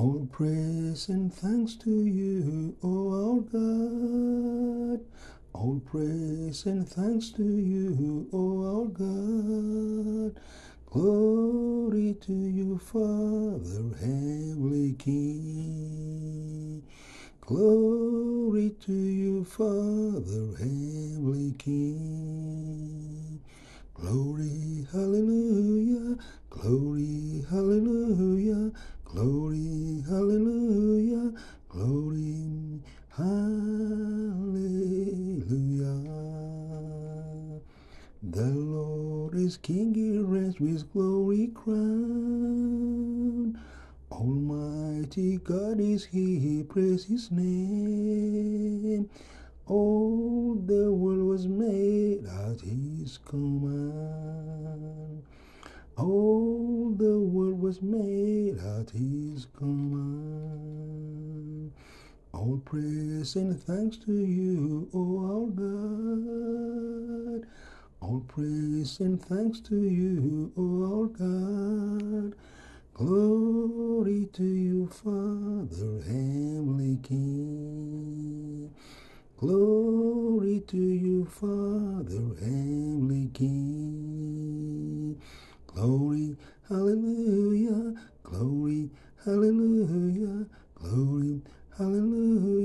All praise and thanks to you, O our God. All praise and thanks to you, O our God. Glory to you, Father, Heavenly King. Glory to you, Father, Heavenly King. Glory, hallelujah, glory, hallelujah, glory, hallelujah, glory, hallelujah. The Lord is King, he reigns with glory crowned. Almighty God is he, praise his name. All the world was made at his command. All the world was made at his command. All praise and thanks to you, O our God. All praise and thanks to you, O our God. Glory to you, Father, Heavenly King. Glory to you, Father, Heavenly King. Glory, hallelujah, glory, hallelujah, glory, hallelujah.